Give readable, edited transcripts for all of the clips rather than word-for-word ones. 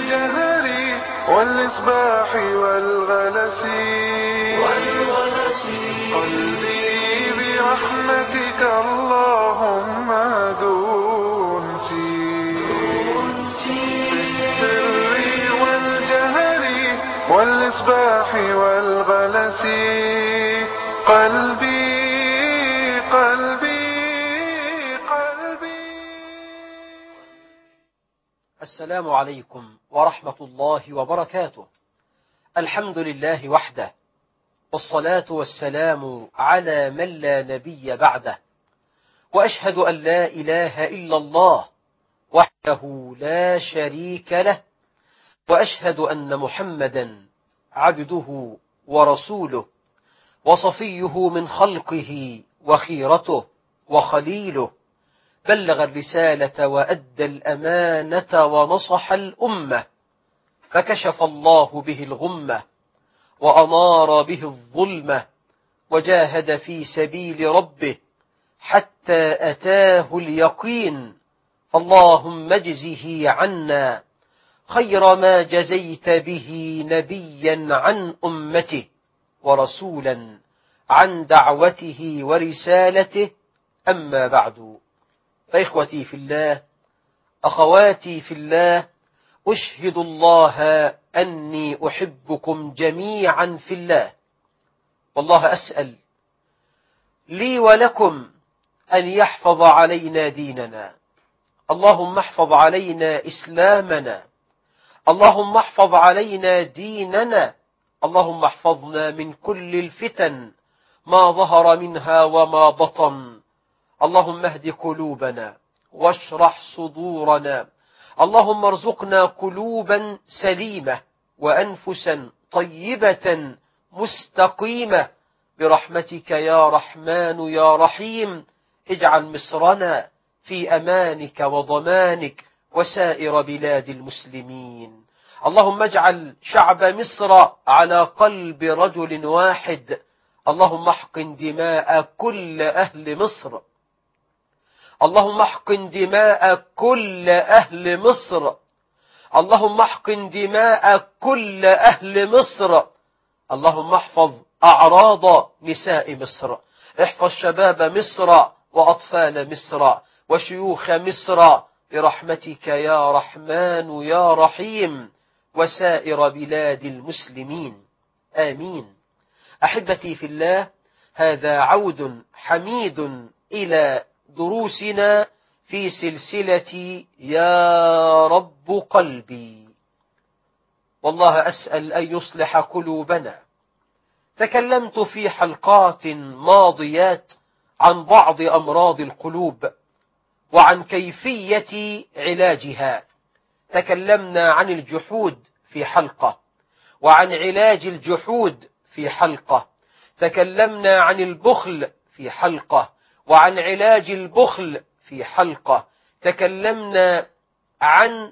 والجهر والإصباح والغلس قلبي برحمتك اللهم ذو أنسي بالسر والجهر والإصباح والغلس قلبي السلام عليكم ورحمة الله وبركاته. الحمد لله وحده، والصلاة والسلام على من لا نبي بعده، وأشهد أن لا إله إلا الله وحده لا شريك له، وأشهد أن محمدا عبده ورسوله وصفيه من خلقه وخيرته وخليله، بلغ الرسالة وأدى الأمانة ونصح الأمة، فكشف الله به الغمة وأنار به الظلمة، وجاهد في سبيل ربه حتى أتاه اليقين. اللهم اجزه عنا خير ما جزيت به نبيا عن أمته ورسولا عن دعوته ورسالته. أما بعد، فإخوتي في الله، أخواتي في الله، أشهد الله أني أحبكم جميعا في الله، والله أسأل لي ولكم أن يحفظ علينا ديننا. اللهم احفظ علينا إسلامنا، اللهم احفظ علينا ديننا، اللهم احفظنا من كل الفتن ما ظهر منها وما بطن. اللهم اهد قلوبنا واشرح صدورنا، اللهم ارزقنا قلوبا سليمة وأنفسا طيبة مستقيمة برحمتك يا رحمن يا رحيم. اجعل مصرنا في أمانك وضمانك وسائر بلاد المسلمين. اللهم اجعل شعب مصر على قلب رجل واحد. اللهم احقن دماء كل أهل مصر، اللهم احقن دماء كل أهل مصر، اللهم احقن دماء كل أهل مصر. اللهم احفظ أعراض نساء مصر، احفظ شباب مصر وأطفال مصر وشيوخ مصر برحمتك يا رحمن يا رحيم، وسائر بلاد المسلمين، آمين. أحبتي في الله، هذا عود حميد إلى دروسنا في سلسلة يا رب قلبي، والله أسأل أن يصلح قلوبنا. تكلمت في حلقات ماضيات عن بعض أمراض القلوب وعن كيفية علاجها. تكلمنا عن الجحود في حلقة، وعن علاج الجحود في حلقة. تكلمنا عن البخل في حلقة، وعن علاج البخل في حلقة. تكلمنا عن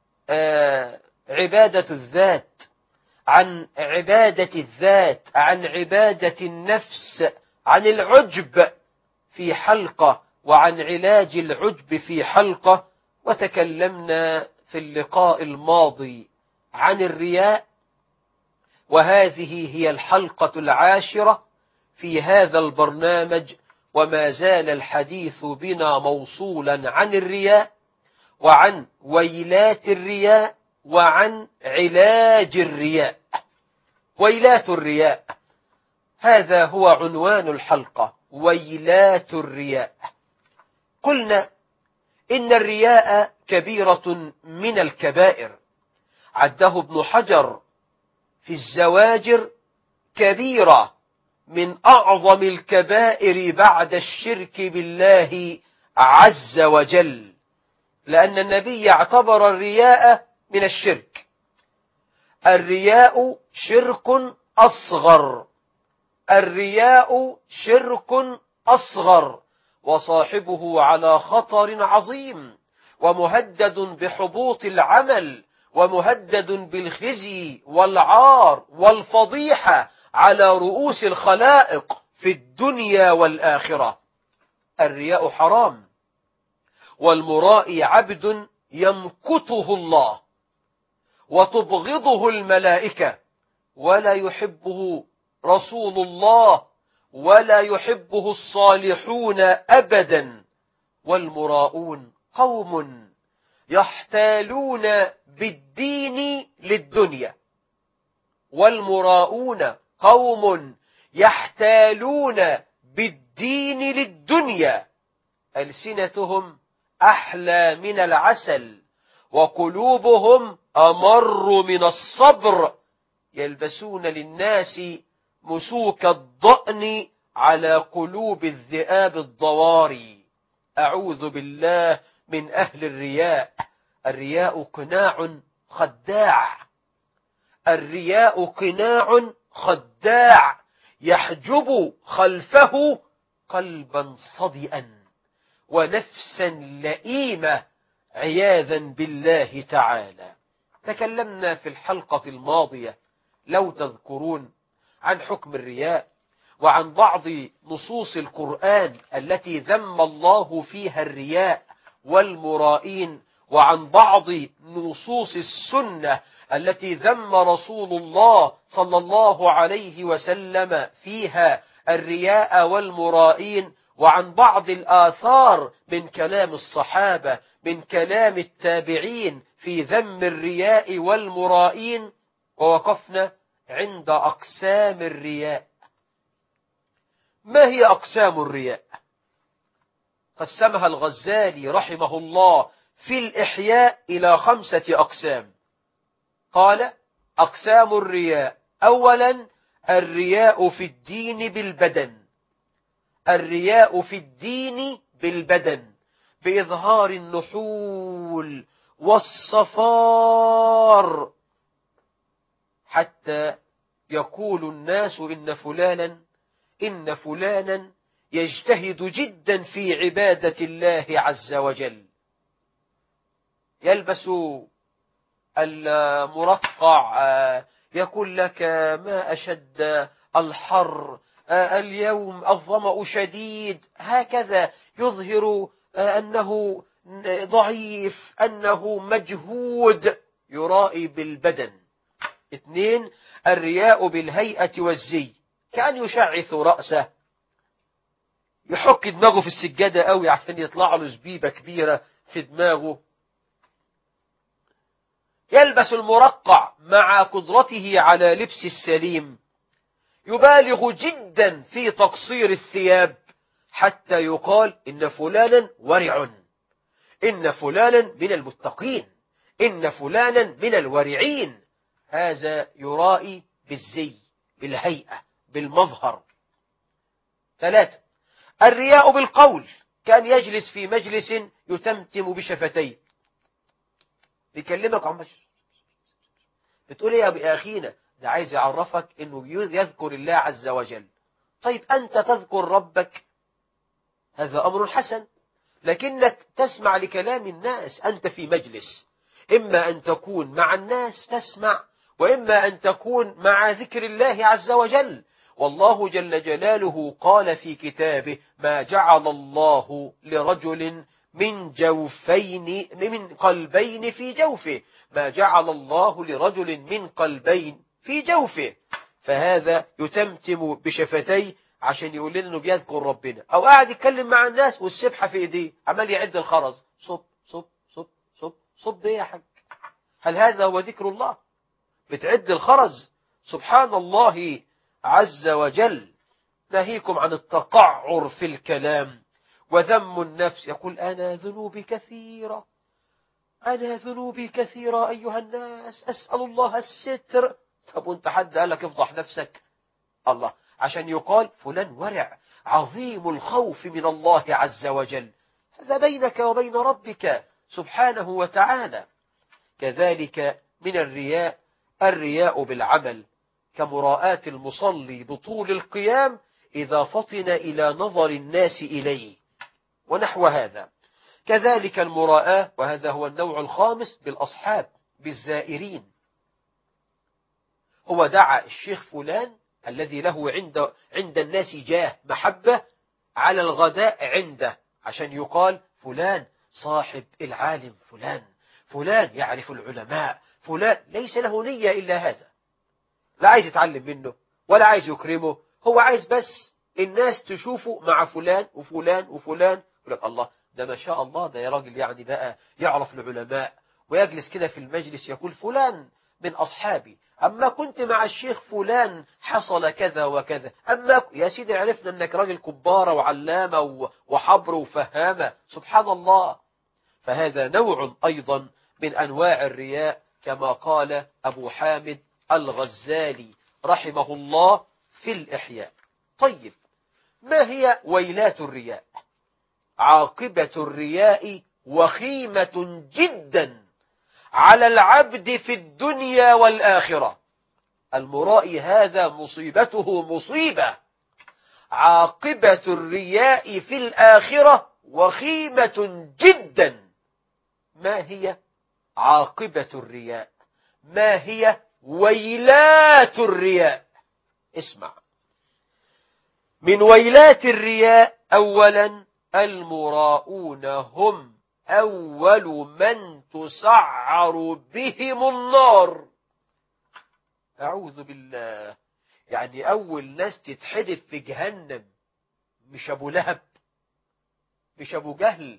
عبادة الذات، عن عبادة الذات، عن عبادة النفس، عن العجب في حلقة، وعن علاج العجب في حلقة. وتكلمنا في اللقاء الماضي عن الرياء، وهذه هي الحلقة 10 في هذا البرنامج، وما زال الحديث بنا موصولا عن الرياء وعن ويلات الرياء وعن علاج الرياء. ويلات الرياء، هذا هو عنوان الحلقة، ويلات الرياء. قلنا إن الرياء كبيرة من الكبائر، عده ابن حجر في الزواجر كبيرة من أعظم الكبائر بعد الشرك بالله عز وجل، لأن النبي اعتبر الرياء من الشرك. الرياء شرك أصغر، الرياء شرك أصغر، وصاحبه على خطر عظيم، ومهدد بحبوط العمل، ومهدد بالخزي والعار والفضيحة على رؤوس الخلائق في الدنيا والآخرة. الرياء حرام، والمرائي عبد يمقته الله، وتبغضه الملائكة، ولا يحبه رسول الله ولا يحبه الصالحون أبدا. والمراؤون قوم يحتالون بالدين للدنيا، والمراؤون قوم يحتالون بالدين للدنيا، ألسنتهم أحلى من العسل وقلوبهم أمر من الصبر، يلبسون للناس مسوك الضأن على قلوب الذئاب الضواري. أعوذ بالله من أهل الرياء. الرياء قناع خداع، الرياء قناع خداع يحجب خلفه قلبا صدئا ونفسا لئيمة عياذا بالله تعالى. تكلمنا في الحلقة الماضية لو تذكرون عن حكم الرياء، وعن بعض نصوص القرآن التي ذم الله فيها الرياء والمرائين، وعن بعض نصوص السنة التي ذم رسول الله صلى الله عليه وسلم فيها الرياء والمرائين، وعن بعض الآثار من كلام الصحابة من كلام التابعين في ذم الرياء والمرائين. ووقفنا عند أقسام الرياء. ما هي أقسام الرياء؟ قسمها الغزالي رحمه الله في الإحياء إلى 5 أقسام. قال: أقسام الرياء: أولا الرياء في الدين بالبدن، الرياء في الدين بالبدن بإظهار النحول والصفار، حتى يقول الناس إن فلانا يجتهد جدا في عبادة الله عز وجل. يلبس المرقع، يقول لك ما أشد الحر اليوم، الظمأ شديد، هكذا يظهر أنه ضعيف، أنه مجهود، يرائي بالبدن. 2 الرياء بالهيئة والزي، كأن يشعث رأسه، يحك دماغه في السجادة قوي عشان يطلع له زبيبة كبيرة في دماغه. يلبس المرقع مع قدرته على لبس السليم، يبالغ جدا في تقصير الثياب حتى يقال إن فلانا ورع، إن فلانا من المتقين، إن فلانا من الورعين. هذا يرائي بالزي، بالهيئة، بالمظهر. 3 الرياء بالقول، كان يجلس في مجلس يتمتم بشفتيه، بيكلمك عن بتقول ايه يا أخينا؟ ده عايز يعرفك انه يذكر الله عز وجل. طيب أنت تذكر ربك، هذا أمر حسن، لكنك تسمع لكلام الناس. أنت في مجلس، إما أن تكون مع الناس تسمع، وإما أن تكون مع ذكر الله عز وجل. والله جل جلاله قال في كتابه: ما جعل الله لرجل من قلبين في جوفه، ما جعل الله لرجل من قلبين في جوفه. فهذا يتمتم بشفتيه عشان يقول لنا انه بيذكر ربنا، او قاعد يتكلم مع الناس والسبحة في ايديه عمال يعد الخرز، صب صب صب صب صب. ايه يا حاج؟ هل هذا هو ذكر الله؟ بتعد الخرز؟ سبحان الله عز وجل. ناهيكم عن التقعر في الكلام وذم النفس. يقول: أنا ذنوبي كثيرة، أنا ذنوبي كثيرة أيها الناس، أسأل الله الستر. طب وانت حد قال لك افضح نفسك؟ الله، عشان يقال فلان ورع عظيم الخوف من الله عز وجل. هذا بينك وبين ربك سبحانه وتعالى. كذلك من الرياء الرياء بالعمل، كمراءاة المصلي بطول القيام إذا فطن إلى نظر الناس إليه ونحو هذا. كذلك المراءة، وهذا هو النوع الخامس، بالأصحاب، بالزائرين. هو دعا الشيخ فلان الذي له عند الناس جاه محبة على الغداء عنده، عشان يقال فلان صاحب العالم، فلان يعرف العلماء، فلان ليس له نية إلا هذا، لا عايز يتعلم منه ولا عايز يكرمه، هو عايز بس الناس تشوفه مع فلان وفلان وفلان، يقول لك الله ده ما شاء الله، ده يا راجل يعني بقى يعرف العلماء، ويجلس كده في المجلس يقول فلان من أصحابي، أما كنت مع الشيخ فلان حصل كذا وكذا، أما يا سيدي عرفنا أنك راجل كبارة وعلامة وحبر وفهامة، سبحان الله. فهذا نوع أيضا من أنواع الرياء، كما قال أبو حامد الغزالي رحمه الله في الإحياء. طيب، ما هي ويلات الرياء؟ عاقبة الرياء وخيمة جدا على العبد في الدنيا والآخرة. المرائي هذا مصيبته مصيبة، عاقبة الرياء في الآخرة وخيمة جدا. ما هي عاقبة الرياء؟ ما هي ويلات الرياء؟ اسمع، من ويلات الرياء أولا المراؤون هم أول من تسعر بهم النار. أعوذ بالله. يعني أول ناس تتحدث في جهنم مش أبو لهب، مش أبو جهل،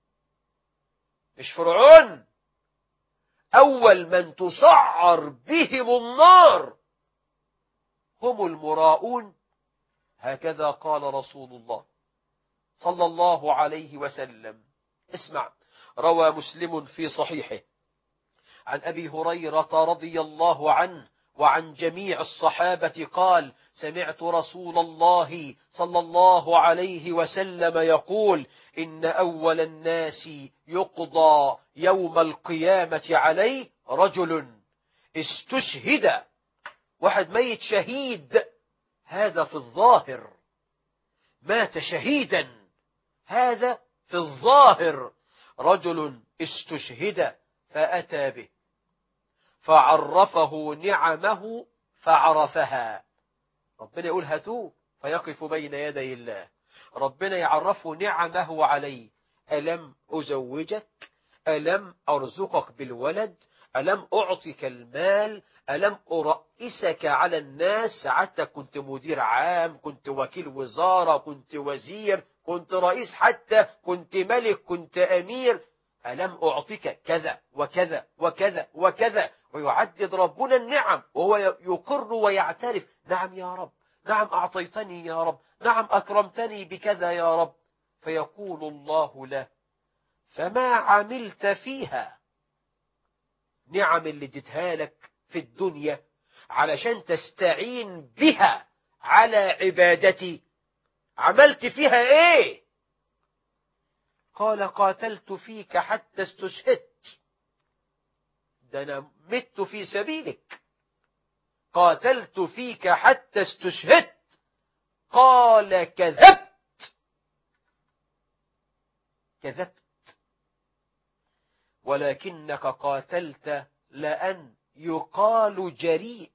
مش فرعون، أول من تسعر بهم النار هم المراؤون. هكذا قال رسول الله صلى الله عليه وسلم. اسمع، روى مسلم في صحيحه عن أبي هريرة رضي الله عنه وعن جميع الصحابة قال: سمعت رسول الله صلى الله عليه وسلم يقول: إن أول الناس يقضى يوم القيامة عليه رجل استشهد، واحد ميت شهيد، هذا في الظاهر، مات شهيدا، هذا في الظاهر، رجل استشهد فأتى به فعرفه نعمه فعرفها. ربنا يقول هاتوه فيقف بين يدي الله، ربنا يعرفه نعمه عليه: ألم أزوجك؟ ألم أرزقك بالولد؟ ألم أعطك المال؟ ألم أرئسك على الناس؟ ساعتها كنت مدير عام، كنت وكيل وزارة، كنت وزير، كنت رئيس، حتى كنت ملك، كنت أمير. ألم أعطيك كذا وكذا وكذا وكذا، ويعدد ربنا النعم وهو يقر ويعترف: نعم يا رب، نعم أعطيتني يا رب، نعم أكرمتني بكذا يا رب. فيقول الله له: فما عملت فيها؟ نعم اللي اديتها لك في الدنيا علشان تستعين بها على عبادتي، عملت فيها ايه؟ قال: قاتلت فيك حتى استشهدت، ده أنا مت في سبيلك، قاتلت فيك حتى استشهدت. قال: كذبت، كذبت، ولكنك قاتلت لأن يقال جريء،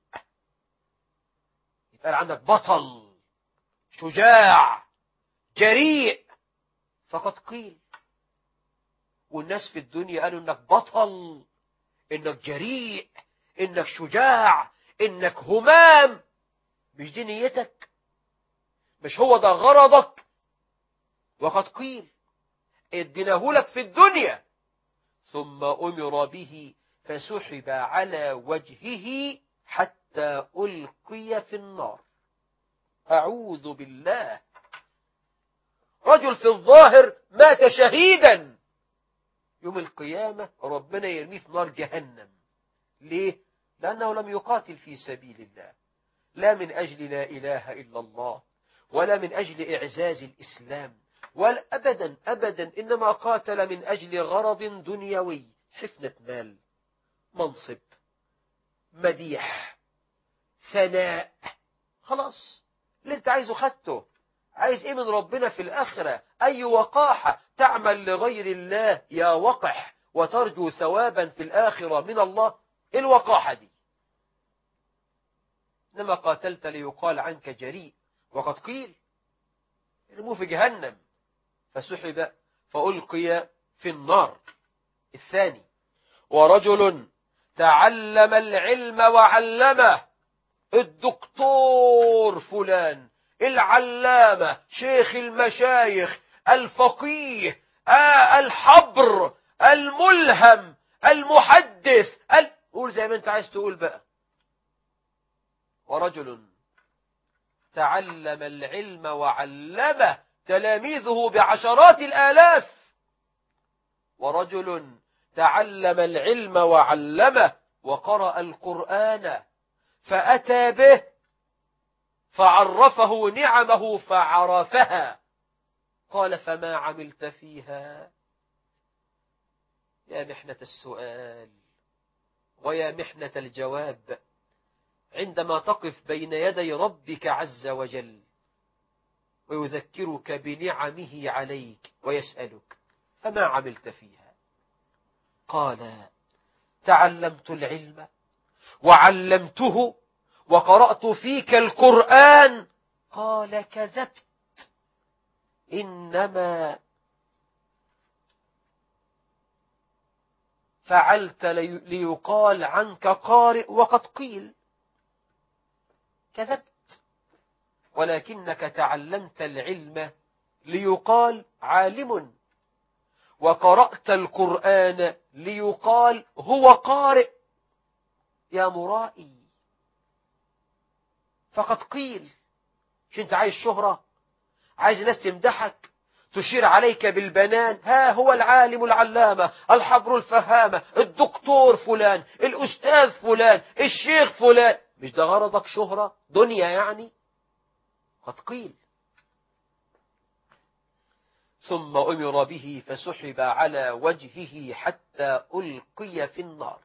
يتقال عنك بطل، شجاع، جريء، فقد قيل. والناس في الدنيا قالوا انك بطل، انك جريء، انك شجاع، انك همام. مش دي نيتك؟ مش هو ده غرضك؟ وقد قيل اديناه لك في الدنيا، ثم أمر به فسحب على وجهه حتى ألقي في النار. أعوذ بالله. رجل في الظاهر مات شهيدا، يوم القيامة ربنا يرميه في نار جهنم. ليه؟ لأنه لم يقاتل في سبيل الله، لا من أجل لا إله إلا الله، ولا من أجل إعزاز الإسلام، ولا أبدا أبدا، إنما قاتل من أجل غرض دنيوي: حفنة مال، منصب، مديح، ثناء. خلاص، اللي انت عايزه خدته. عايز ايه من ربنا في الآخرة؟ أي وقاحة تعمل لغير الله يا وقح وترجو ثوابا في الآخرة من الله؟ إيه الوقاحة دي؟ إنما قاتلت ليقال عنك جريء، وقد قيل ارموه في جهنم فسحب فألقي في النار. الثاني: ورجل تعلم العلم وعلمه، الدكتور فلان، العلامة، شيخ المشايخ، الفقيه، الحبر، الملهم، المحدث، قول زي ما انت عايز تقول بقى. ورجل تعلم العلم وعلمه، تلاميذه بعشرات الآلاف. ورجل تعلم العلم وعلمه وقرأ القرآن فأتى به فعرفه نعمه فعرفها. قال فما عملت فيها؟ يا محنة السؤال ويا محنة الجواب عندما تقف بين يدي ربك عز وجل ويذكرك بنعمه عليك ويسألك فما عملت فيها؟ قال تعلمت العلم وعلمته وقرأت فيك القرآن. قال كذبت، إنما فعلت ليقال عنك قارئ وقد قيل. كذبت، ولكنك تعلمت العلم ليقال عالم، وقرأت القرآن ليقال هو قارئ. يا مرائي، فقد قيل. مش انت عايز شهرة، عايز الناس تمدحك، تشير عليك بالبنان، ها هو العالم العلامة الحبر الفهامة الدكتور فلان الأستاذ فلان الشيخ فلان. مش ده غرضك شهرة دنيا يعني؟ قد قيل. ثم أمر به فسحب على وجهه حتى ألقي في النار.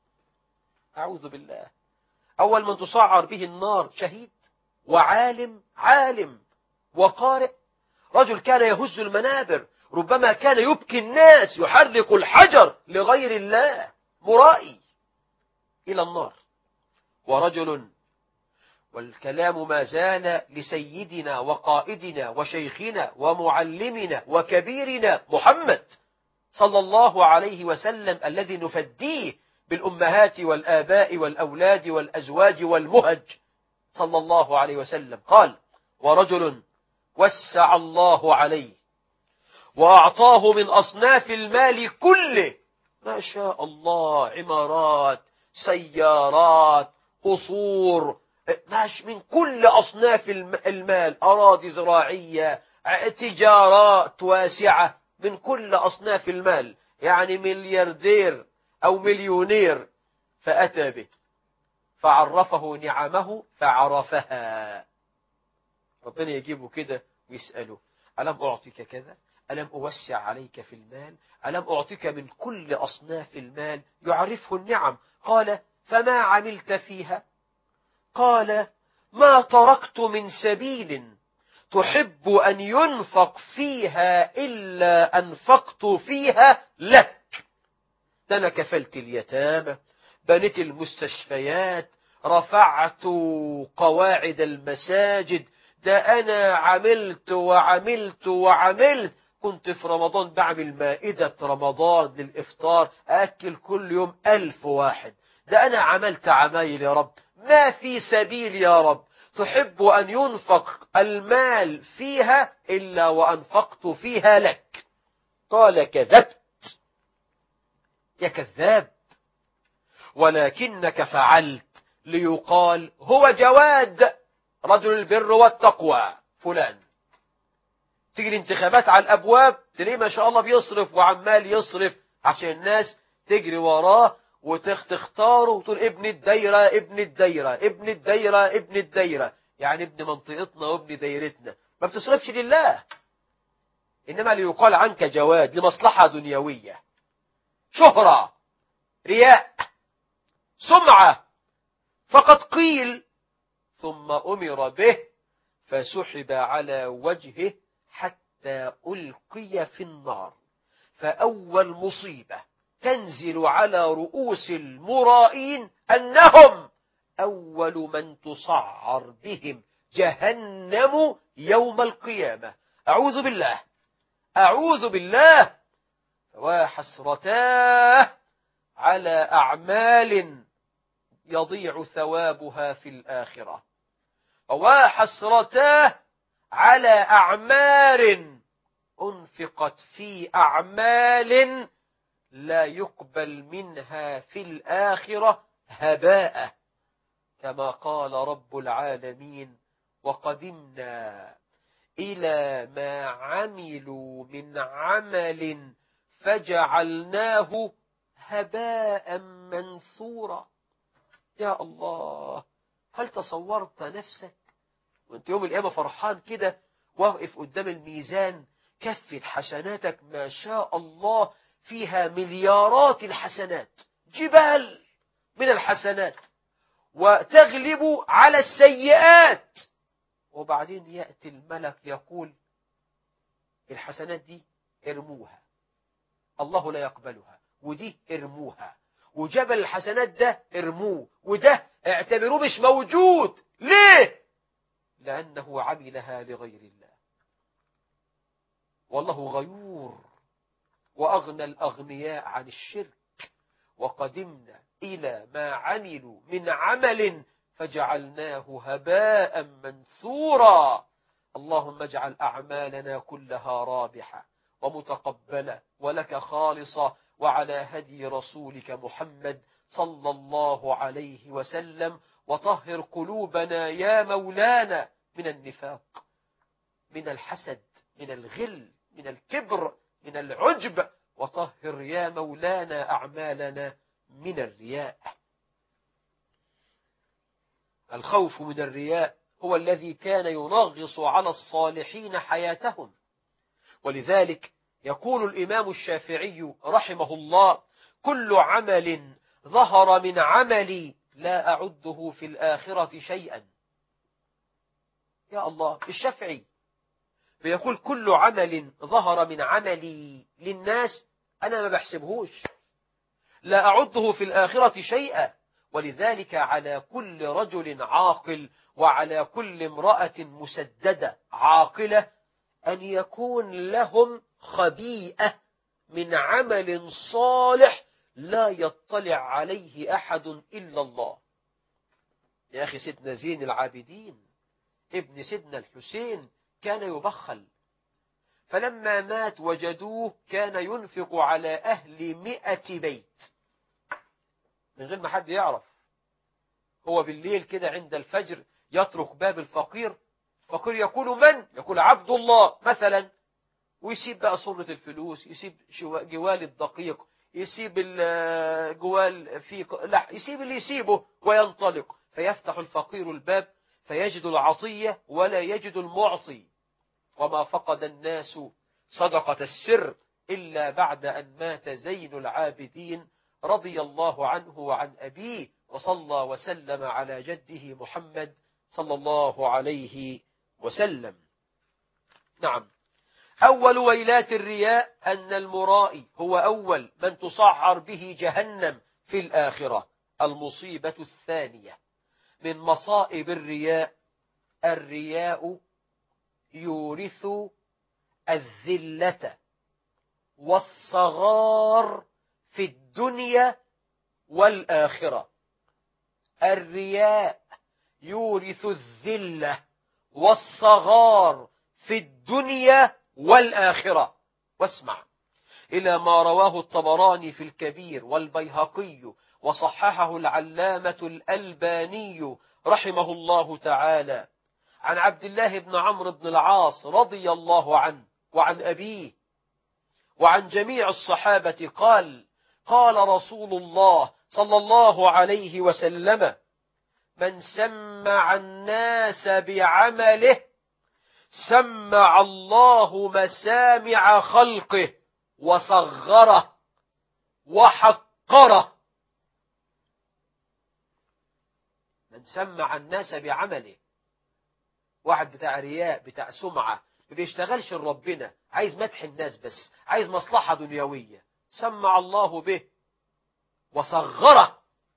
أعوذ بالله. أول من تصعر به النار شهيد وعالم، عالم وقارئ. رجل كان يهز المنابر، ربما كان يبكي الناس، يحرك الحجر لغير الله، مرائي إلى النار. ورجل، والكلام ما زال لسيدنا وقائدنا وشيخنا ومعلمنا وكبيرنا محمد صلى الله عليه وسلم، الذي نفديه بالأمهات والآباء والأولاد والأزواج والمهج صلى الله عليه وسلم. قال ورجل وسع الله عليه وأعطاه من أصناف المال كله، ما شاء الله، عمارات، سيارات، قصور، من كل أصناف المال، أراضي زراعية، تجارات واسعة، من كل أصناف المال، يعني ملياردير أو مليونير. فأتى به فعرفه نعمه فعرفها. ربنا يجيبه كده ويسأله ألم أعطيك كذا؟ ألم أوسع عليك في المال؟ ألم أعطيك من كل أصناف المال؟ يعرفه النعم. قال فما عملت فيها؟ قال ما تركت من سبيل تحب أن ينفق فيها إلا أنفقت فيها لك. ده أنا كفلت اليتامى، بنيت المستشفيات، رفعت قواعد المساجد، ده أنا عملت وعملت وعملت. كنت في رمضان بعمل مائدة رمضان للإفطار، أكل كل يوم 1000 واحد. ده أنا عملت عمايل يا رب. ما في سبيل يا رب تحب أن ينفق المال فيها إلا وأنفقت فيها لك. قال كذبت يا كذاب، ولكنك فعلت ليقال هو جواد رجل البر والتقوى فلان. تيجي الانتخابات على الأبواب تلاقيه ما شاء الله بيصرف وعمال يصرف عشان الناس تجري وراه وتختاره وتقول ابن الدايرة ابن الدايرة ابن الدايرة ابن الدايرة، يعني ابن منطقتنا وابن دايرتنا. ما بتصرفش لله، إنما ليقال عنك جواد لمصلحة دنيوية، شهرة، رياء، سمعة. فقد قيل ثم أمر به فسحب على وجهه حتى ألقي في النار. فأول مصيبة تنزل على رؤوس المرائين أنهم أول من تصعر بهم جهنم يوم القيامة. أعوذ بالله، أعوذ بالله. وحسرتاه على أعمال يضيع ثوابها في الآخرة، وحسرتاه على أعمار أنفقت في أعمال لا يقبل منها في الآخرة هباء، كما قال رب العالمين: وقدمنا إلى ما عملوا من عمل فجعلناه هباء منثورا. يا الله، هل تصورت نفسك وانت يوم القيامة فرحان كده واقف قدام الميزان، كفة حسناتك ما شاء الله فيها مليارات الحسنات، جبال من الحسنات، وتغلب على السيئات، وبعدين يأتي الملك يقول الحسنات دي ارموها، الله لا يقبلها، ودي ارموها، وجبل الحسنات ده ارموه، وده اعتبروه مش موجود. ليه؟ لأنه عملها لغير الله. والله غيور وأغنى الأغنياء عن الشرك. وقدمنا إلى ما عملوا من عمل فجعلناه هباء منثورا. اللهم اجعل أعمالنا كلها رابحة ومتقبلة ولك خالصة، وعلى هدي رسولك محمد صلى الله عليه وسلم. وطهر قلوبنا يا مولانا من النفاق، من الحسد، من الغل، من الكبر، من العجب، وطهر يا مولانا أعمالنا من الرياء. الخوف من الرياء هو الذي كان ينغص على الصالحين حياتهم، ولذلك يقول الإمام الشافعي رحمه الله: كل عمل ظهر من عملي لا أعده في الآخرة شيئا. يا الله، الشافعي بيقول كل عمل ظهر من عملي للناس أنا ما بحسبهوش، لا أعده في الآخرة شيئا. ولذلك على كل رجل عاقل وعلى كل امرأة مسددة عاقلة أن يكون لهم خبيئة من عمل صالح لا يطلع عليه أحد إلا الله. يا أخي، سيدنا زين العابدين ابن سيدنا الحسين كان يبخل، فلما مات وجدوه كان ينفق على أهل 100 بيت من غير ما حد يعرف. هو بالليل كده عند الفجر يطرق باب الفقير، فقير يقول من؟ يقول عبد الله مثلا، ويسيب بقى صرة الفلوس، يسيب جوال الدقيق، يسيب الجوال في يسيب اللي يسيبه وينطلق. فيفتح الفقير الباب فيجد العطية ولا يجد المعطي. وما فقد الناس صدقة السر إلا بعد أن مات زين العابدين رضي الله عنه وعن أبيه، وصلى وسلم على جده محمد صلى الله عليه وسلم. نعم، أول ويلات الرياء أن المرائي هو أول من تصعر به جهنم في الآخرة. المصيبة الثانية من مصائب الرياء: الرياء يورث الذلة والصغار في الدنيا والآخرة. الرياء يورث الذلة والصغار في الدنيا والآخرة. واسمع إلى ما رواه الطبراني في الكبير والبيهقي وصححه العلامة الألباني رحمه الله تعالى عن عبد الله بن عمرو بن العاص رضي الله عنه وعن أبيه وعن جميع الصحابة قال: قال رسول الله صلى الله عليه وسلم: من سمع الناس بعمله سمع الله مسامع خلقه وصغره وحقره. من سمع الناس بعمله، واحد بتاع رياء، بتاع سمعة، ما بيشتغلش لربنا، عايز مدح الناس بس، عايز مصلحة دنيوية، سمع الله به وصغره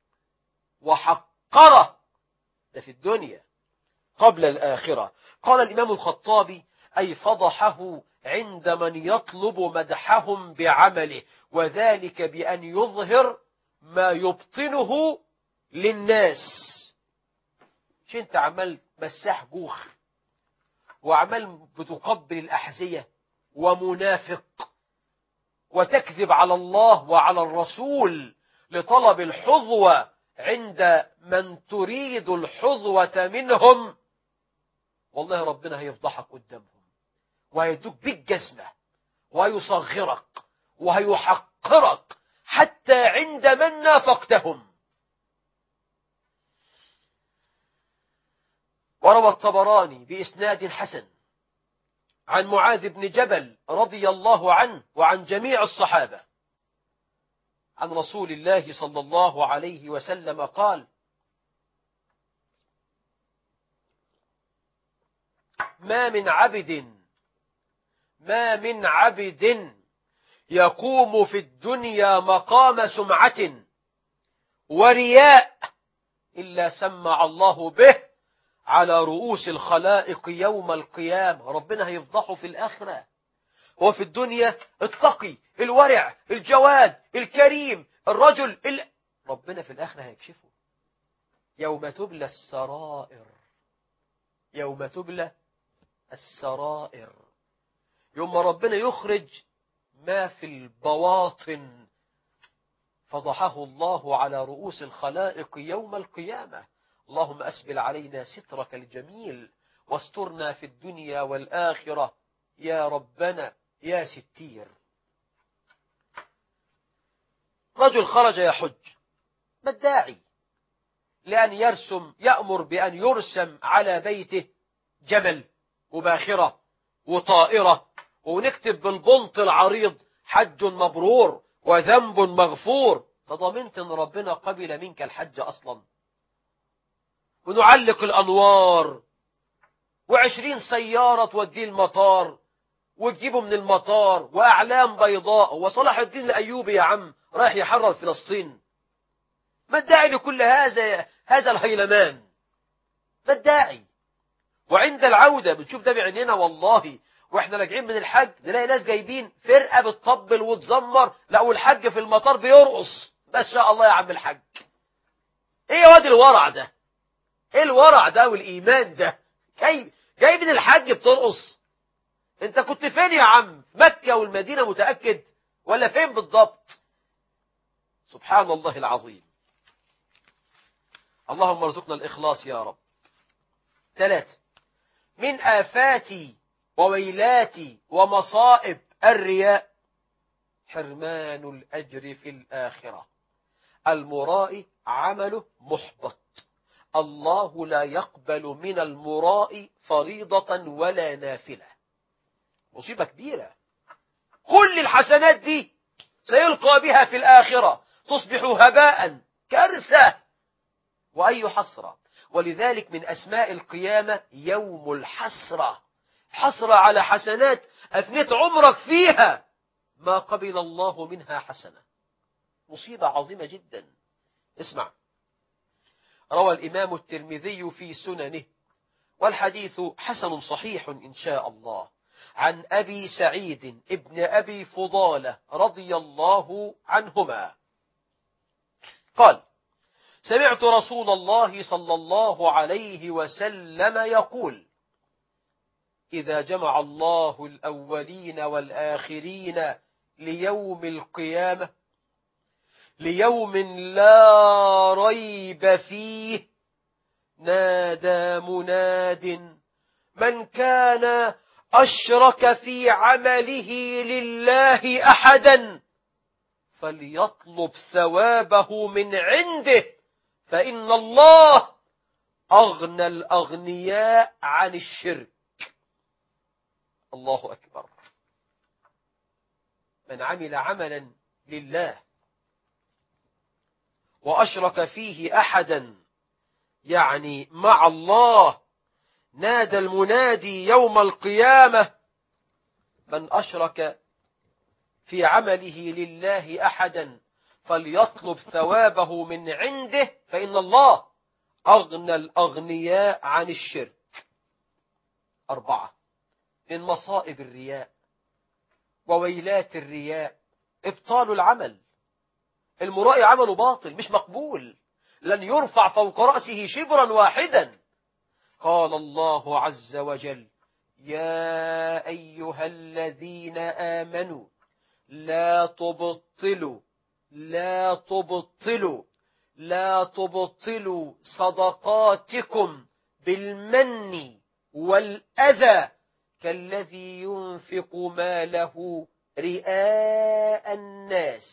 وحقره. ده في الدنيا قبل الآخرة. قال الإمام الخطابي: أي فضحه عند من يطلب مدحهم بعمله، وذلك بأن يظهر ما يبطنه للناس. مش انت عمال مساح جوخ وعمال بتقبل الأحذية ومنافق وتكذب على الله وعلى الرسول لطلب الحظوة عند من تريد الحظوة منهم، والله ربنا هيفضحك قدامهم وهيدوك بالجزمة وهيصغرك وهيحقرك حتى عند من نافقتهم. وروى الطبراني بإسناد حسن عن معاذ بن جبل رضي الله عنه وعن جميع الصحابة عن رسول الله صلى الله عليه وسلم قال: ما من عبد يقوم في الدنيا مقام سمعة ورياء إلا سمع الله به على رؤوس الخلائق يوم القيامة. ربنا هيفضحه في الآخرة. هو في الدنيا التقي الورع الجواد الكريم الرجل ربنا في الآخرة هيكشفه يوم تبلى السرائر. يوم تبلى السرائر، يوم ربنا يخرج ما في البواطن فضحه الله على رؤوس الخلائق يوم القيامة. اللهم أسبل علينا سترك الجميل واسترنا في الدنيا والآخرة يا ربنا يا ستير. رجل خرج يحج، ما الداعي لأن يأمر بأن يرسم على بيته جمل وباخرة وطائرة ونكتب بالبنط العريض حج مبرور وذنب مغفور؟ تضمنت أن ربنا قبل منك الحج أصلا؟ ونعلق الأنوار 20 سيارة توديه المطار وتجيبه من المطار وأعلام بيضاء وصلاح الدين الأيوبي يا عم رايح يحرر فلسطين. ما الداعي لكل هذا الهيلمان؟ ما الداعي؟ وعند العودة بنشوف ده بعيننا والله، واحنا راجعين من الحج نلاقي ناس جايبين فرقة بتطبل وتزمر، لا والحج في المطار بيرقص. ما شاء الله يا عم الحج. ايه يا واد الورع ده؟ ايه الورع ده والايمان ده؟ جاي من الحج بترقص؟ انت كنت فين يا عم؟ مكة والمدينة متأكد ولا فين بالضبط؟ سبحان الله العظيم. اللهم ارزقنا الإخلاص يا رب. 3 من آفات وويلات ومصائب الرياء حرمان الأجر في الآخرة. المرائي عمله محبط، الله لا يقبل من المرائي فريضة ولا نافلة. مصيبة كبيرة. كل الحسنات دي سيلقى بها في الآخرة تصبح هباء، كارثة وأي حسرة. ولذلك من أسماء القيامة يوم الحسرة، حسرة على حسنات أفنيت عمرك فيها ما قبل الله منها حسنة. مصيبة عظيمة جدا. اسمع، روى الإمام الترمذي في سننه والحديث حسن صحيح إن شاء الله عن أبي سعيد ابن أبي فضالة رضي الله عنهما قال: سمعت رسول الله صلى الله عليه وسلم يقول: إذا جمع الله الأولين والآخرين ليوم القيامة، ليوم لا ريب فيه، نادى مناد: من كان أشرك في عمله لله أحدا فليطلب ثوابه من عنده، فإن الله أغنى الأغنياء عن الشرك. الله أكبر. من عمل عملا لله وأشرك فيه أحدا يعني مع الله، نادى المنادي يوم القيامة: من أشرك في عمله لله أحدا فليطلب ثوابه من عنده، فإن الله أغنى الأغنياء عن الشرك. 4 من مصائب الرياء وويلات الرياء إبطال العمل. المرائي عمله باطل مش مقبول، لن يرفع فوق رأسه شبرا واحدا. قال الله عز وجل: يا أيها الذين آمنوا لا تبطلوا صدقاتكم بالمن والأذى كالذي ينفق ماله رئاء الناس.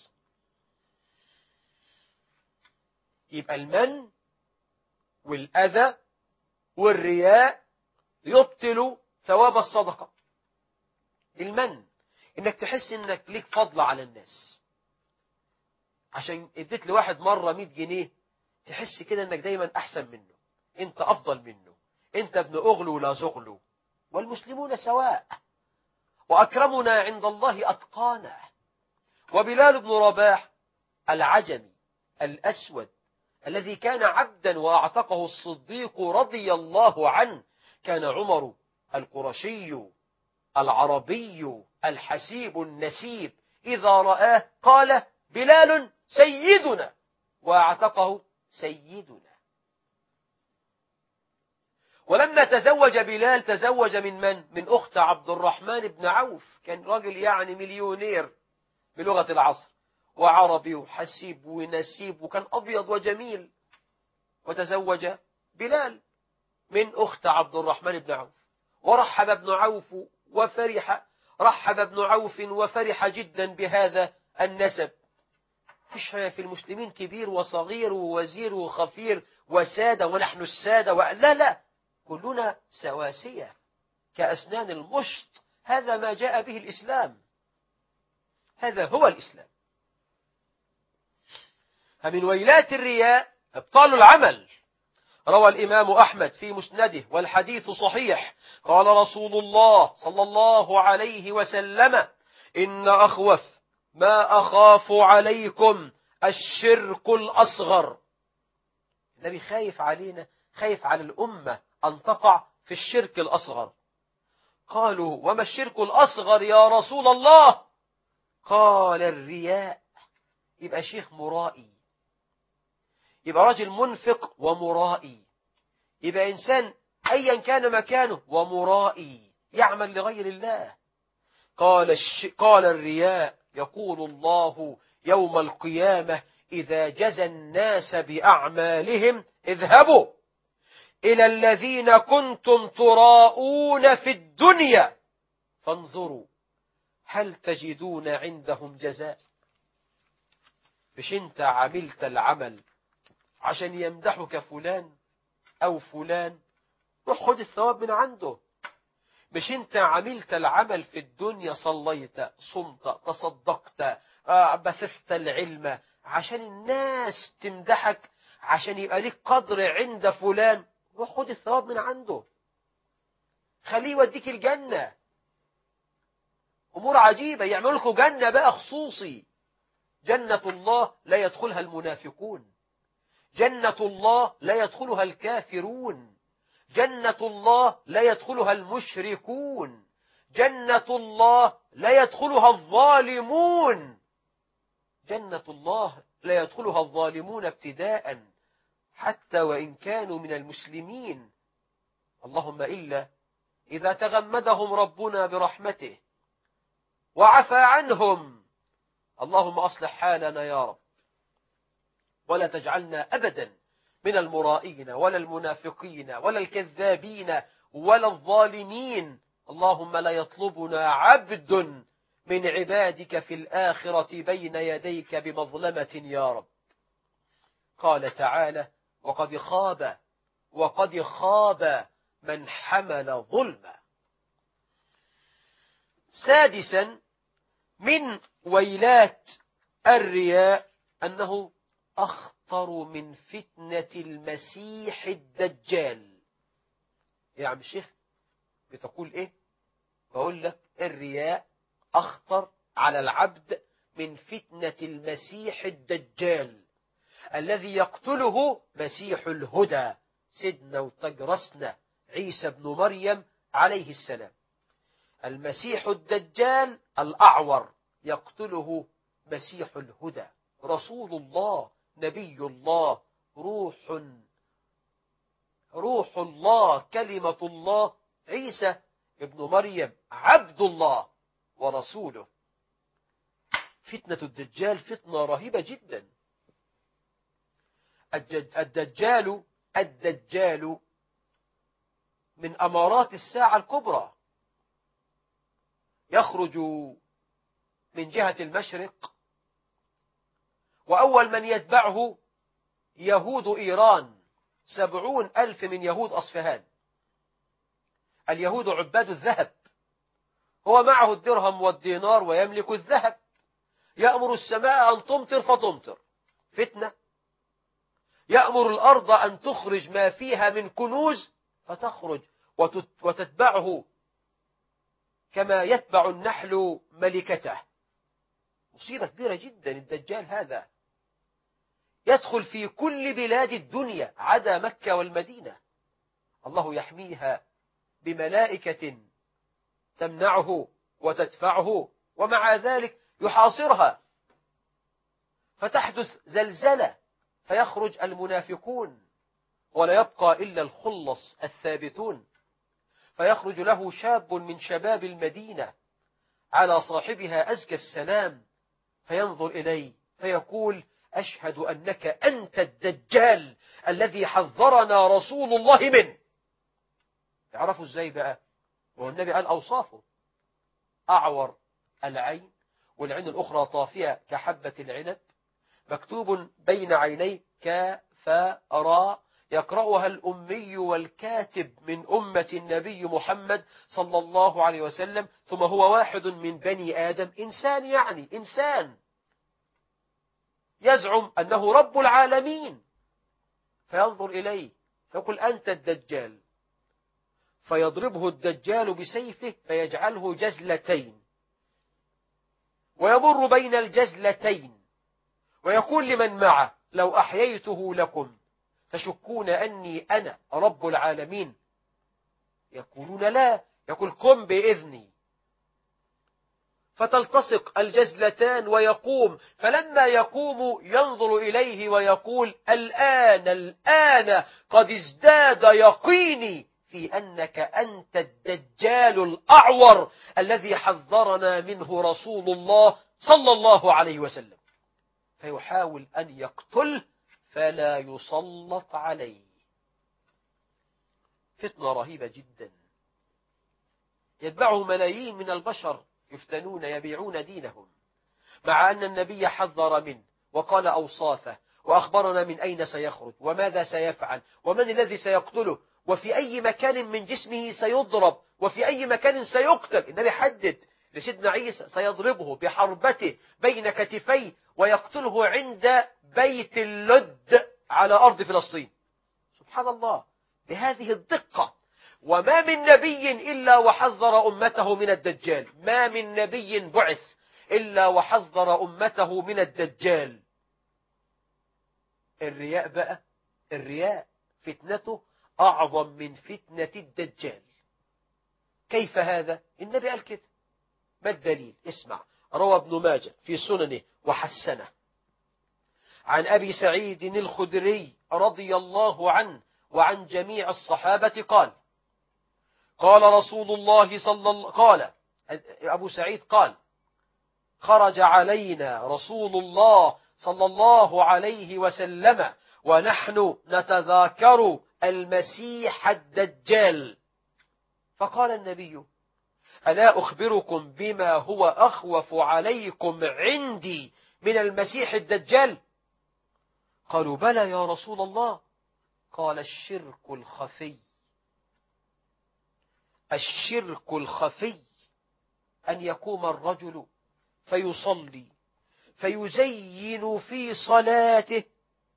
يبقى المن والأذى والرياء يبطل ثواب الصدقة. المن انك تحس انك ليك فضل على الناس، عشان اديت لواحد مرة 100 جنيه تحس كده انك دايما احسن منه، انت افضل منه، انت ابن اغلو لا زغلو، والمسلمون سواء، واكرمنا عند الله اتقانا. وبلال بن رباح العجمي الاسود الذي كان عبدا واعتقه الصديق رضي الله عنه، كان عمر القرشي العربي الحسيب النسيب إذا رآه قال: بلال سيدنا، واعتقه سيدنا. ولما تزوج بلال تزوج من أخت عبد الرحمن بن عوف، كان راجل يعني مليونير بلغة العصر، وعربي وحسيب ونسيب وكان أبيض وجميل، وتزوج بلال من أخت عبد الرحمن بن عوف. ورحب ابن عوف رحب ابن عوف وفرح جدا بهذا النسب. فيش في المسلمين كبير وصغير ووزير وخفير وسادة ونحن السادة لا، كلنا سواسية كأسنان المشط. هذا ما جاء به الإسلام، هذا هو الإسلام. فمن ويلات الرياء ابطال العمل. روى الإمام أحمد في مسنده والحديث صحيح، قال رسول الله صلى الله عليه وسلم: إن أخوف ما أخاف عليكم الشرك الأصغر. النبي خايف علينا، خايف على الأمة أن تقع في الشرك الأصغر. قالوا: وما الشرك الأصغر يا رسول الله؟ قال: الرياء. يبقى شيخ مرائي، يبقى رجل منفق ومرائي، يبقى إنسان أيا كان مكانه ومرائي يعمل لغير الله. قال: الرياء يقول الله يوم القيامة إذا جزى الناس بأعمالهم: اذهبوا إلى الذين كنتم تراءون في الدنيا فانظروا هل تجدون عندهم جزاء. مش انت عملت العمل عشان يمدحك فلان أو فلان، روح خد الثواب من عنده. مش انت عملت العمل في الدنيا، صليت، صمت، تصدقت، بثثت العلم عشان الناس تمدحك، عشان يبقى لك قدر عند فلان، روح خد الثواب من عنده، خليه يوديك الجنة. أمور عجيبة، يعمل لكم جنة بقى خصوصي. جنة الله لا يدخلها المنافقون، جنة الله لا يدخلها الكافرون، جنة الله لا يدخلها المشركون، جنة الله لا يدخلها الظالمون، جنة الله لا يدخلها الظالمون ابتداء حتى وإن كانوا من المسلمين، اللهم إلا إذا تغمدهم ربنا برحمته وعفى عنهم. اللهم أصلح حالنا يا رب، ولا تجعلنا أبدا من المرائين ولا المنافقين ولا الكذابين ولا الظالمين. اللهم لا يطلبنا عبد من عبادك في الآخرة بين يديك بمظلمة يا رب. قال تعالى: وقد خاب من حمل ظلما. سادسا من ويلات الرياء أنه أخطر من فتنة المسيح الدجال. يا عم الشيخ بتقول إيه؟ بقول لك الرياء أخطر على العبد من فتنة المسيح الدجال الذي يقتله مسيح الهدى سيدنا وتجرسنا عيسى بن مريم عليه السلام. المسيح الدجال الأعور يقتله مسيح الهدى رسول الله، نبي الله، روح الله، كلمة الله، عيسى ابن مريم عبد الله ورسوله. فتنة الدجال فتنة رهيبة جدا. الدجال من أمارات الساعة الكبرى، يخرج من جهة المشرق، وأول من يتبعه يهود إيران، 70,000 من يهود أصفهان. اليهود عباد الذهب، هو معه الدرهم والدينار ويملك الذهب، يأمر السماء أن تمطر فتمطر، فتنة. يأمر الأرض أن تخرج ما فيها من كنوز فتخرج وتتبعه كما يتبع النحل ملكته. مصيبة كبيرة جدا الدجال هذا. يدخل في كل بلاد الدنيا عدا مكة والمدينة، الله يحميها بملائكة تمنعه وتدفعه، ومع ذلك يحاصرها، فتحدث زلزلة فيخرج المنافقون ولا يبقى إلا الخلص الثابتون، فيخرج له شاب من شباب المدينة على صاحبها أزكى السلام، فينظر إليه فيقول: أشهد أنك أنت الدجال الذي حذرنا رسول الله منه. يعرفوا إزاي بقى؟ والنبي قال أوصافه: أعور العين، والعين الأخرى طافية كحبة العنب، مكتوب بين عينيه كفراء، يقرأها الأمي والكاتب من أمة النبي محمد صلى الله عليه وسلم، ثم هو واحد من بني آدم، إنسان، يعني إنسان يزعم أنه رب العالمين، فينظر إليه فيقول: أنت الدجال، فيضربه الدجال بسيفه فيجعله جزلتين، ويمر بين الجزلتين ويقول لمن معه: لو أحييته لكم تشكون أني أنا رب العالمين؟ يقولون لا. يقول: قم بإذني، فتلتصق الجزلتان ويقوم، فلما يقوم ينظر إليه ويقول: الآن قد ازداد يقيني في أنك أنت الدجال الأعور الذي حذرنا منه رسول الله صلى الله عليه وسلم. فيحاول أن يقتله فلا يسلط عليه. فتنة رهيبة جدا. يتبعه ملايين من البشر يفتنون يبيعون دينهم، مع أن النبي حذر منه وقال أوصافه وأخبرنا من أين سيخرج وماذا سيفعل ومن الذي سيقتله وفي أي مكان من جسمه سيضرب وفي أي مكان سيقتل. النبي حدد لسيدنا عيسى: سيضربه بحربته بين كتفيه ويقتله عند بيت اللد على أرض فلسطين. سبحان الله، بهذه الدقة. وما من نبي إلا وحذر أمته من الدجال، ما من نبي بعث إلا وحذر أمته من الدجال. الرياء بقى، الرياء فتنته أعظم من فتنة الدجال. كيف هذا؟ النبي قال كده. ما الدليل؟ اسمع. روى ابن ماجه في سننه وحسنه عن أبي سعيد الخدري رضي الله عنه وعن جميع الصحابة قال: قال رسول الله قال أبو سعيد قال: خرج علينا رسول الله صلى الله عليه وسلم ونحن نتذاكر المسيح الدجال، فقال النبي: ألا أخبركم بما هو أخوف عليكم عندي من المسيح الدجال؟ قالوا: بلى يا رسول الله. قال: الشرك الخفي. الشرك الخفي أن يقوم الرجل فيصلي فيزين في صلاته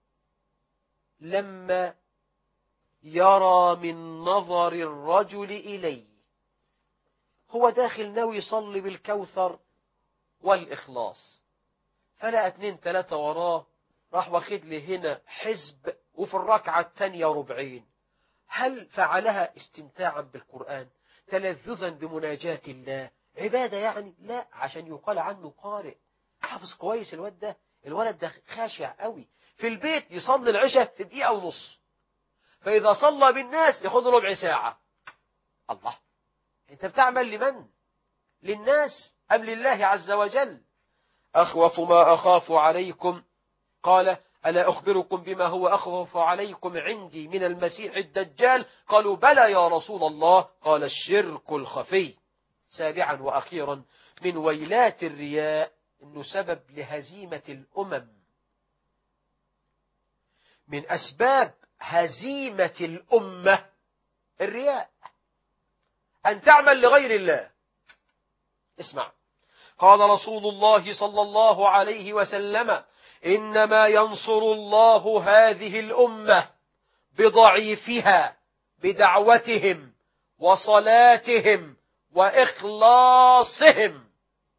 لما يرى من نظر الرجل إليه. هو داخل ناوي يصلي بالكوثر والإخلاص، فلقى 2 3 وراه، راح واخد لي هنا حزب وفي الركعة الثانية ربعين. هل فعلها استمتاعا بالقرآن، تلذذا بمناجاة الله، عبادة يعني؟ لا، عشان يقال عنه قارئ، حافظ كويس الواد ده، الولد ده خاشع قوي، في البيت يصلي العشاء في دقيقة ونص، فإذا صلى بالناس ياخد ربع ساعة. الله، أنت بتعمل لمن؟ للناس أم لله عز وجل؟ أخوف ما أخاف عليكم، قال ألا أخبركم بما هو أخوف عليكم عندي من المسيح الدجال؟ قالوا بلى يا رسول الله، قال الشرك الخفي. سابعا وأخيرا من ويلات الرياء أنه سبب لهزيمة الأمم. من أسباب هزيمة الأمة الرياء، أن تعمل لغير الله. اسمع، قال رسول الله صلى الله عليه وسلم إنما ينصر الله هذه الأمة بضعيفها، بدعوتهم وصلاتهم وإخلاصهم.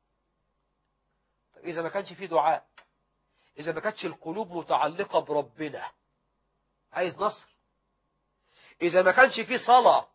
إذا ما كانش في دعاء، إذا ما كانتش القلوب متعلقة بربنا، عايز نصر؟ إذا ما كانش في صلاة،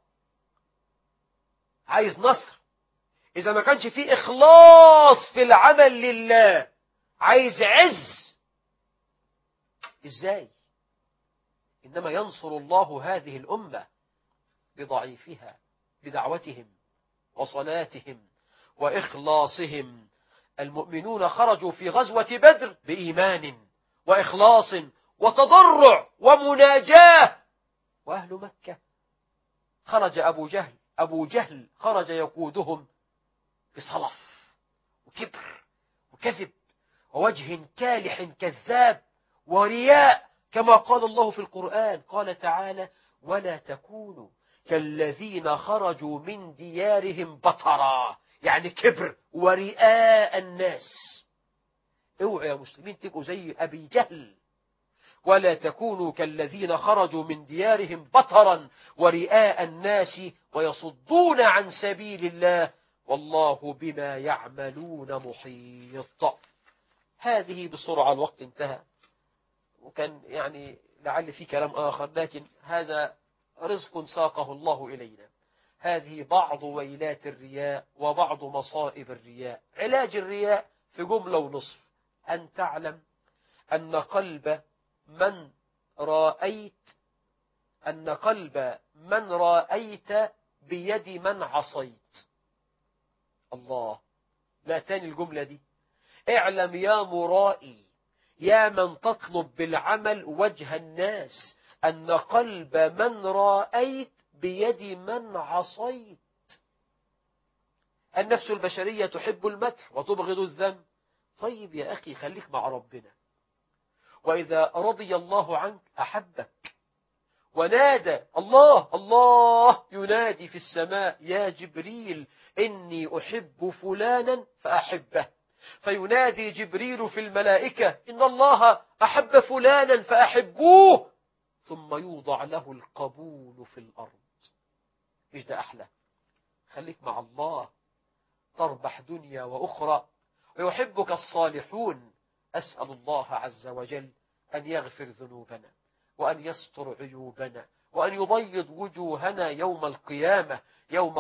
عايز نصر؟ إذا ما كانش في إخلاص في العمل لله، عايز عز؟ إزاي؟ إنما ينصر الله هذه الأمة بضعيفها، بدعوتهم وصلاتهم وإخلاصهم. المؤمنون خرجوا في غزوة بدر بإيمان وإخلاص وتضرع ومناجاة. وأهل مكة خرج أبو جهل خرج يقودهم بصلف وكبر وكذب ووجه كالح كذاب ورياء، كما قال الله في القرآن، قال تعالى ولا تكونوا كالذين خرجوا من ديارهم بطرا، يعني كبر ورياء الناس. اوعوا يا مسلمين تبقوا زي أبي جهل. ولا تكونوا كالذين خرجوا من ديارهم بطرا ورئاء الناس ويصدون عن سبيل الله والله بما يعملون محيط. هذه بسرعة، الوقت انتهى، وكان يعني لعل في كلام آخر، لكن هذا رزق ساقه الله إلينا. هذه بعض ويلات الرياء وبعض مصائب الرياء. علاج الرياء في جملة ونصف: أن تعلم أن قلب من رأيت بيد من عصيت. الله، لا، تاني الجملة دي: اعلم يا مرائي، يا من تطلب بالعمل وجه الناس، أن قلب من رأيت بيد من عصيت. النفس البشرية تحب المدح وتبغض الذم. طيب يا أخي، خليك مع ربنا، وإذا رضي الله عنك أحبك. ونادى الله، الله ينادي في السماء يا جبريل إني أحب فلانا فأحبه، فينادي جبريل في الملائكة إن الله أحب فلانا فأحبوه، ثم يوضع له القبول في الأرض. مش ده أحلى؟ خليك مع الله تربح دنيا وأخرى، ويحبك الصالحون. أسأل الله عز وجل أن يغفر ذنوبنا، وأن يستر عيوبنا، وأن يبيض وجوهنا يوم القيامة، يوم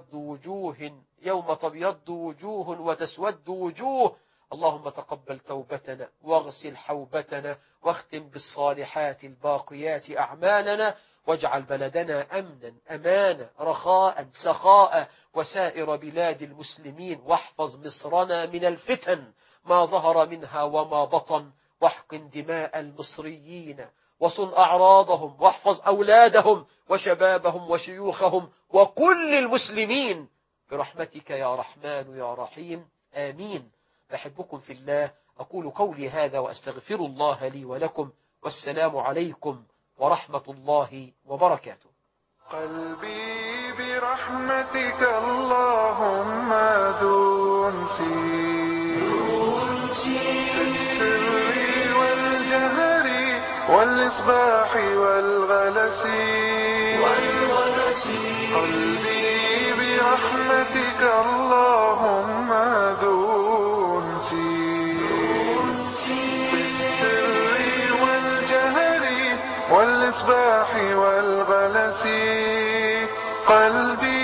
تبيض وجوه وتسود وجوه. اللهم تقبل توبتنا واغسل حوبتنا، واختم بالصالحات الباقيات أعمالنا، واجعل بلدنا أمنا أمانا رخاء سخاء وسائر بلاد المسلمين، واحفظ مصرنا من الفتن ما ظهر منها وما بطن، واحقن دماء المصريين وصن أعراضهم، واحفظ أولادهم وشبابهم وشيوخهم وكل المسلمين برحمتك يا رحمن يا رحيم، آمين. أحبكم في الله، أقول قولي هذا وأستغفر الله لي ولكم، والسلام عليكم ورحمة الله وبركاته. قلبي برحمتك اللهم ذو في السر والجهر والإصباح والغلس. قلبي برحمتك اللهم ذو في السر والجهر والإصباح والغلس. قلبي